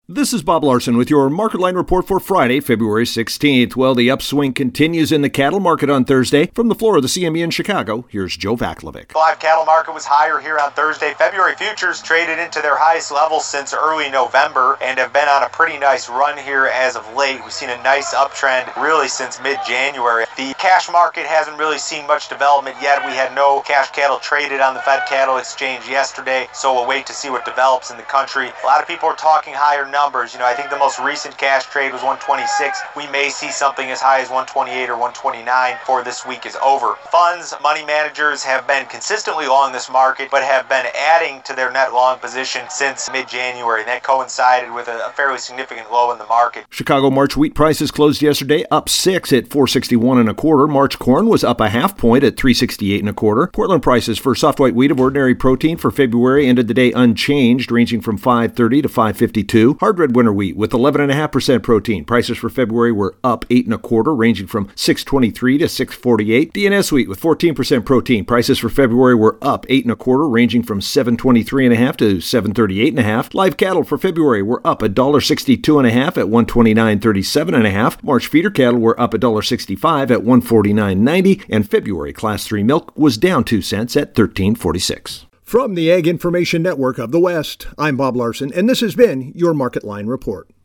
This is Bob Larson with your Market Line report for Friday, February 16th. Well, the upswing continues in the cattle market on Thursday. From the floor of the CME in Chicago, here's Joe Vaclavic. Live cattle market was higher here on Thursday. February futures traded into their highest levels since early November and have been on a pretty nice run here as of late. We've seen a nice uptrend really since mid-January. The cash market hasn't really seen much development yet. We had no cash cattle traded on the Fed Cattle Exchange yesterday, so we'll wait to see what develops in the country. A lot of people are talking higher numbers. I think the most recent cash trade was 126. We may see something as high as 128 or 129 before this week is over. Funds, money managers have been consistently long this market, but have been adding to their net long position since mid-January. That coincided with a fairly significant low in the market. Chicago March wheat prices closed yesterday up 6 at $461.25. March corn was up a half point at $368.25. Portland prices for soft white wheat of ordinary protein for February ended the day unchanged, ranging from $530 to $552. Hard red winter wheat with 11.5% protein. Prices for February were up 8.25, ranging from $623 to $648. DNS wheat with 14% protein. Prices for February were up 8.25, ranging from $723.5 to $738.5. Live cattle for February were up $1.62.5 at $129.37.5. March feeder cattle were up $1.65 at $149.90, and February Class 3 milk was down 2 cents at $13.46. From the Ag Information Network of the West, I'm Bob Larson, and this has been your Market Line Report.